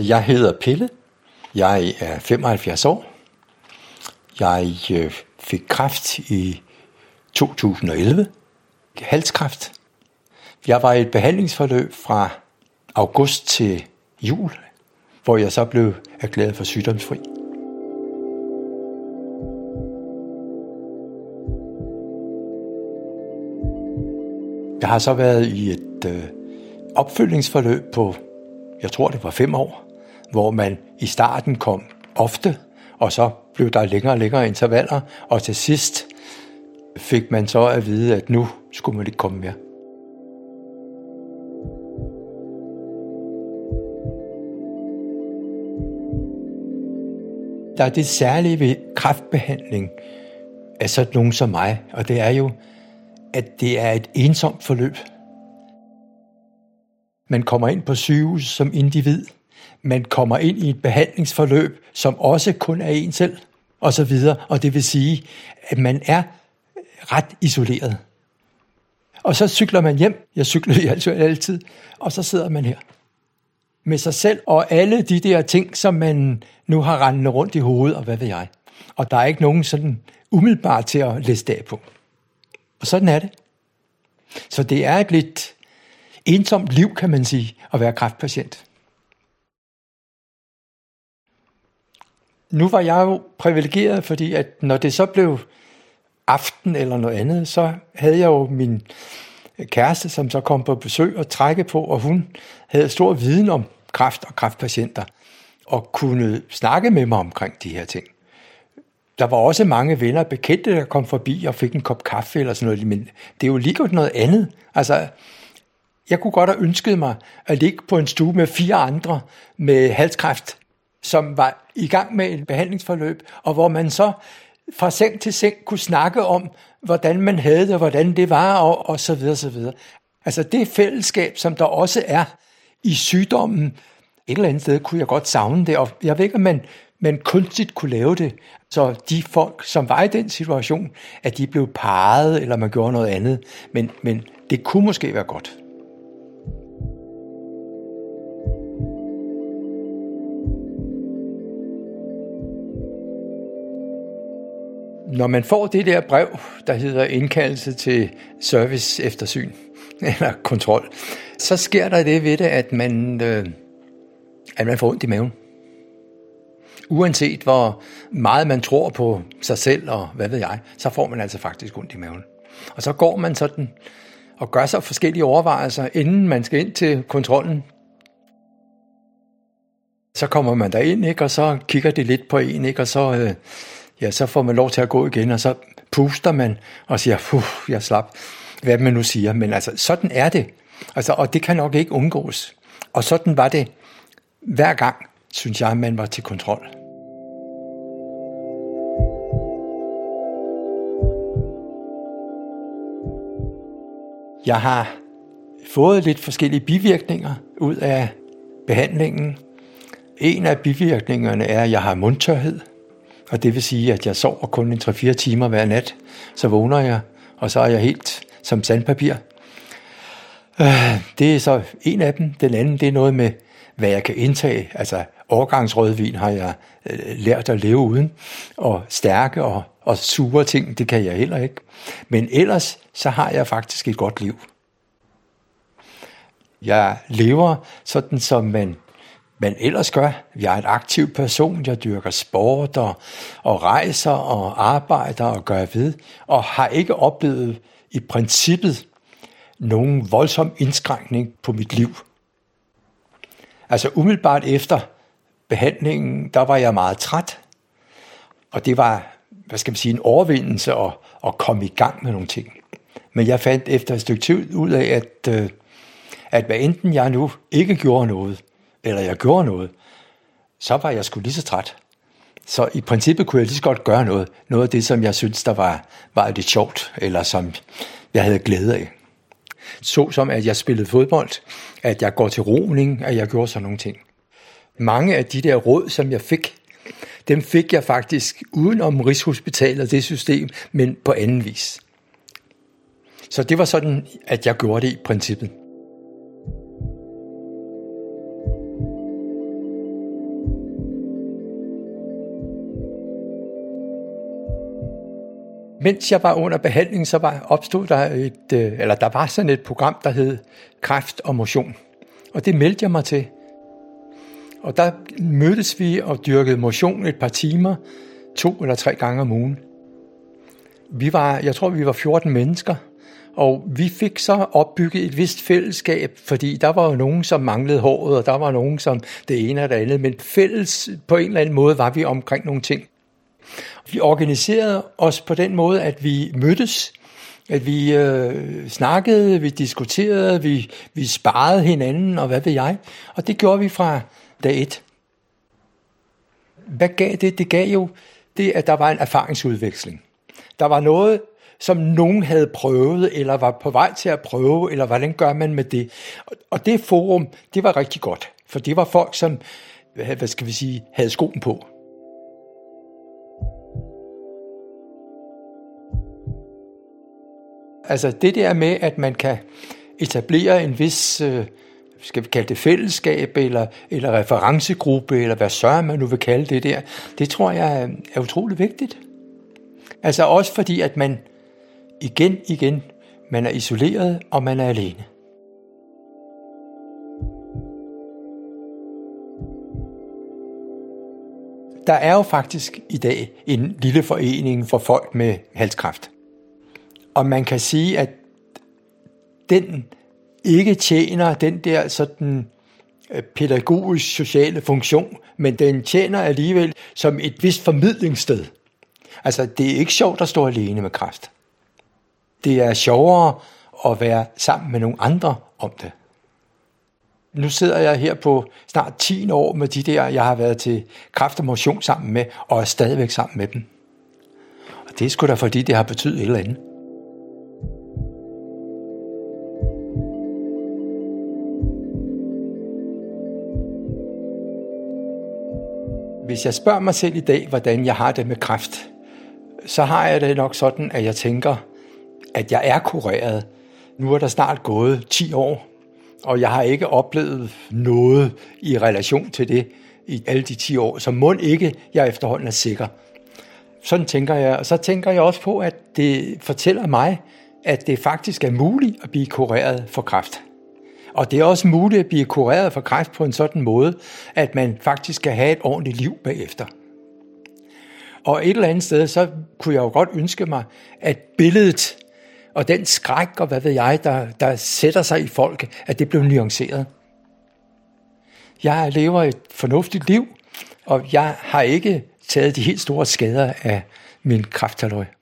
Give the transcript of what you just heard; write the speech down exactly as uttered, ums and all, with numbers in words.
Jeg hedder Pelle. Jeg er femoghalvfjerds år. Jeg fik kræft i to tusind og elleve. Halskræft. Jeg var i et behandlingsforløb fra august til jul, hvor jeg så blev erklæret for sygdomsfri. Jeg har så været i et øh, opfølgningsforløb på, jeg tror det var fem år, hvor man i starten kom ofte, og så blev der længere og længere intervaller, og til sidst fik man så at vide, at nu skulle man ikke komme mere. Der er det særlige ved kræftbehandling af sådan nogen som mig, og det er jo, at det er et ensomt forløb. Man kommer ind på sygehus som individ. Man kommer ind i et behandlingsforløb, som også kun er en selv, og så videre. Og det vil sige, at man er ret isoleret. Og så cykler man hjem. Jeg cykler jo altid. Og så sidder man her med sig selv og alle de der ting, som man nu har rendende rundt i hovedet, og hvad ved jeg. Og der er ikke nogen sådan umiddelbart til at læse af på. Og sådan er det. Så det er et lidt ensomt liv, kan man sige, at være kræftpatient. Nu var jeg jo privilegeret, fordi at når det så blev aften eller noget andet, så havde jeg jo min kæreste, som så kom på besøg og trække på, og hun havde stor viden om kræft og kræftpatienter, og kunne snakke med mig omkring de her ting. Der var også mange venner og bekendte, der kom forbi og fik en kop kaffe eller sådan noget, men det er jo lige noget andet. Altså, jeg kunne godt have ønsket mig at ligge på en stue med fire andre med halskræft, som var i gang med et behandlingsforløb, og hvor man så fra seng til seng kunne snakke om, hvordan man havde det, og hvordan det var, og, og så videre, så videre. Altså det fællesskab, som der også er i sygdommen, et eller andet sted kunne jeg godt savne det, og jeg ved ikke, om man, man kunstigt kunne lave det, så de folk, som var i den situation, at de blev parret, eller man gjorde noget andet, men, men det kunne måske være godt. Når man får det der brev, der hedder indkaldelse til service eftersyn eller kontrol, så sker der det ved det, at man, øh, at man får ondt i maven. Uanset hvor meget man tror på sig selv og hvad ved jeg, så får man altså faktisk ondt i maven. Og så går man sådan og gør sig forskellige overvejelser, inden man skal ind til kontrollen. Så kommer man derind, ikke, og så kigger de lidt på en, ikke, og så... Øh, Ja, så får man lov til at gå igen, og så puster man og siger, puh, jeg slap, hvad man nu siger. Men altså, sådan er det. Altså, og det kan nok ikke undgås. Og sådan var det hver gang, synes jeg, man var til kontrol. Jeg har fået lidt forskellige bivirkninger ud af behandlingen. En af bivirkningerne er, at jeg har mundtørhed. Og det vil sige, at jeg sover kun en tre fire timer hver nat. Så vågner jeg, og så er jeg helt som sandpapir. Det er så en af dem. Den anden, det er noget med, hvad jeg kan indtage. Altså årgangsrødvin har jeg lært at leve uden. Og stærke og, og sure ting, det kan jeg heller ikke. Men ellers, så har jeg faktisk et godt liv. Jeg lever sådan, som man... Men ellers gør, jeg er en aktiv person, jeg dyrker sport og, og rejser og arbejder og gør ved, og har ikke oplevet i princippet nogen voldsom indskrænkning på mit liv. Altså umiddelbart efter behandlingen, der var jeg meget træt, og det var, hvad skal man sige, en overvindelse at, at komme i gang med nogle ting. Men jeg fandt efter et stykke tid ud af, at, at hvad enten jeg nu ikke gjorde noget, eller jeg gjorde noget, så var jeg sgu lige så træt. Så i princippet kunne jeg lige så godt gøre noget. Noget af det, som jeg synes, der var, var lidt sjovt, eller som jeg havde glæde af. Så som at jeg spillede fodbold, at jeg går til roning, at jeg gjorde sådan nogle ting. Mange af de der råd, som jeg fik, dem fik jeg faktisk uden om Rigshospitalet, det system, men på anden vis. Så det var sådan, at jeg gjorde det i princippet. Mens jeg var under behandling, så var, opstod der et, eller der var sådan et program, der hed Kræft og Motion. Og det meldte jeg mig til. Og der mødtes vi og dyrkede motion et par timer, to eller tre gange om ugen. Vi var, jeg tror, vi var fjorten mennesker, og vi fik så opbygget et vist fællesskab, fordi der var jo nogen, som manglede håret, og der var nogen, som det ene og det andet, men fælles på en eller anden måde var vi omkring nogle ting. Vi organiserede os på den måde, at vi mødtes, at vi øh, snakkede, vi diskuterede, vi, vi sparede hinanden, og hvad ved jeg. Og det gjorde vi fra dag et. Hvad gav det? Det gav jo det, at der var en erfaringsudveksling. Der var noget, som nogen havde prøvet, eller var på vej til at prøve, eller hvordan gør man med det. Og det forum, det var rigtig godt, for det var folk, som, hvad skal vi sige, havde skoen på. Altså det der med, at man kan etablere en vis, øh, skal vi kalde det fællesskab, eller, eller referencegruppe, eller hvad så man nu vil kalde det der, det tror jeg er utrolig vigtigt. Altså også fordi, at man igen, igen, man er isoleret, og man er alene. Der er jo faktisk i dag en lille forening for folk med halskræft. Og man kan sige, at den ikke tjener den der sådan pædagogisk sociale funktion, men den tjener alligevel som et vist formidlingssted. Altså, det er ikke sjovt at stå alene med kræft. Det er sjovere at være sammen med nogle andre om det. Nu sidder jeg her på snart ti år med de der, jeg har været til kræft og motion sammen med, og er stadigvæk sammen med dem. Og det er sgu da fordi, det har betydet et eller andet. Hvis jeg spørger mig selv i dag, hvordan jeg har det med kræft, så har jeg det nok sådan, at jeg tænker, at jeg er kureret. Nu er der snart gået ti år, og jeg har ikke oplevet noget i relation til det i alle de ti år, så må ikke jeg efterhånden er sikker. Sådan tænker jeg, og så tænker jeg også på, at det fortæller mig, at det faktisk er muligt at blive kureret for kræft. Og det er også muligt at blive kureret for kræft på en sådan måde, at man faktisk kan have et ordentligt liv bagefter. Og et eller andet sted, så kunne jeg jo godt ønske mig, at billedet og den skræk og hvad ved jeg, der, der sætter sig i folk, at det blev nuanceret. Jeg lever et fornuftigt liv, og jeg har ikke taget de helt store skader af min kræfthalløj.